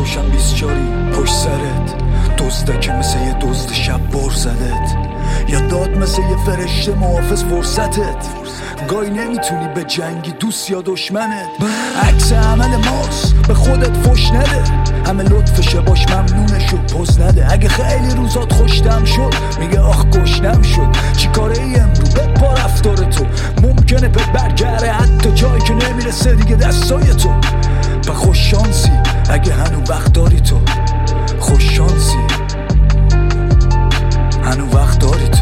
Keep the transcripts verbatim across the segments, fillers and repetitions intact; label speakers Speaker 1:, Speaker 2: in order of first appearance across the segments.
Speaker 1: روشن بیسچاری پشت سرت، دزده که مثل یه دزد شب بر زدت، یا داد مثل یه فرشته محافظ فرصتت. گاهی نمیتونی به جنگی دوست یا دشمنت، عکس عمل ماست به خودت فش نده، همه لطفشه باش ممنونشو پوز نده. اگه خیلی روزات خوشتم شد میگه آخ گشنم شد، چی کاره ای امرو بپا رفتار تو، ممکنه پت برگره حتی جایی که نمیرسه دیگه دستای تو. و خوش شانسی اگه هنو وقت داری تو، خوش شانسی هنو وقت داری تو.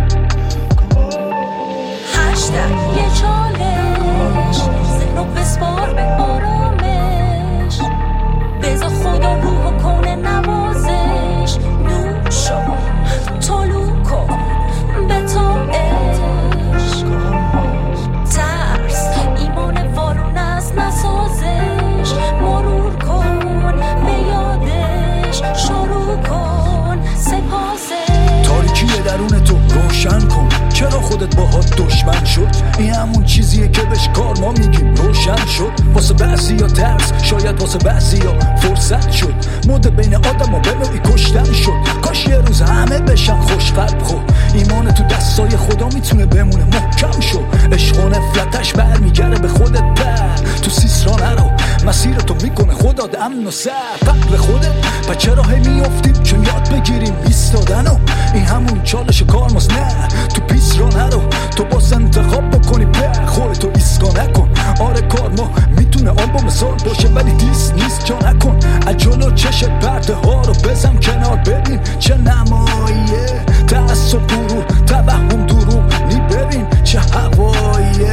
Speaker 2: هشتگ یه چالش ذهنو بسپار به آرامش، بذار خدا روح و کنه نوازش، نور شو طلوع کن به تا عشق، ترس ایمان وارون از نسازش، مرور کن به یادش، شروع کن سپاسش.
Speaker 1: تاریکی درون تو روشن کن، چرا خودت باهات دشمن شد؟ این همون چیزیه که بهش کار ما میگیم روشن شد. واسه بعضی یا ترس، شاید واسه بعضی یا فرصت شد. مد بین آدم ها به نوعی کشتن شد، کاش یه روز همه بشن خوشقلب. خود ایمان تو دستای خدا میتونه بمونه محکم شد. عشق و نفرتش برمیگره به خودت، پر تو سیسرا نرو، مسیر تو میکنه خدا امن و سر قبل خودت. پس چرا هی میافتیم؟ چون یاد بگیریم ایستادنو، این همون چالش کار ماست. نه تو پیس را نرو، تو باز انتخاب بکنی به خودتو ایسکا نکن. آره کار ما میتونه آلبوم سال باشه ولی دیس نیست جا نکن. از جلو چشت پرده ها رو بزن کنار، ببین چه نماییه، تعصب برو توهم دروغ نی، ببین چه هواییه.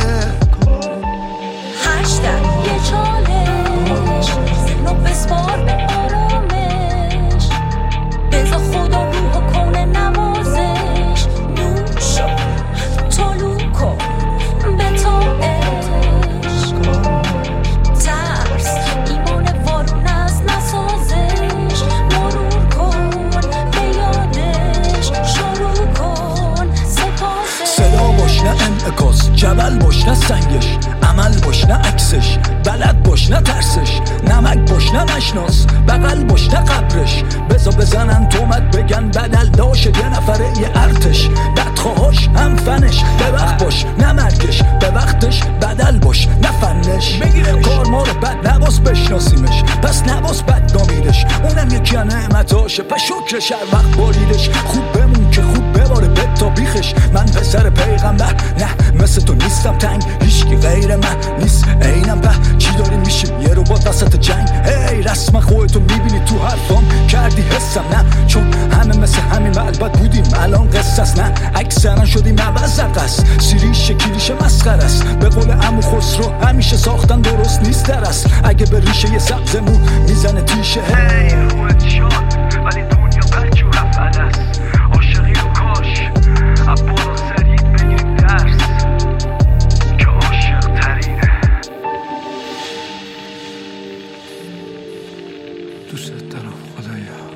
Speaker 2: هشتگ یه چالش ذهنو بسپار به آرامش، بذار خدا روح کنه نوازش، نور شو طلوع کن به تا عشق، ترس ایمان وارون از نسازش، مرور کن به یادش، شروع کن سپاسش.
Speaker 1: صدا باش نه انعکاس، جبل باش نه سنگش، عمل باش نه عکسش، بلد باش نه ترسش، نمک باش نه نشناس، بغل باش نه قبرش. بزا بزنن تومت بگن بدل داشه یه نفره یه ارتش، بدخواهاش هم فنش، به وقت باش نه مرگش، به وقتش بدل باش نه فنش. کار ما رو بد نباس بشناسیمش، پس نباس بد نامیدش، اونم یکی نعمتاشه پس شکرش هر وقت باریدش. خوب بمون که خوب بباره بد تا بیخش، من پسر پیغمبر نه مثل تو نیستم تنگ، هیچکی غیر من نیست اینم به چی داریم میشیم یه رو با وسط جنگ. هی رسم خودتو میبینی تو حرفام کردی حسم، نه چون همه مثل همین البته بودیم الان قصص، نه اکثرا شدیم عوض قصد، سیری شکلیش مسخره است. به قول عمو خسرو همیشه ساختن درست نیست در است، اگه به ریشه یه سبز مو میزنه تیشه.
Speaker 3: هی روحت شاد ولی دنیا برکی و رفت است، عاشقی و کاش عبالا سریع بگیریم درس که عاشق ترینه.
Speaker 1: دوست دارم خدایا.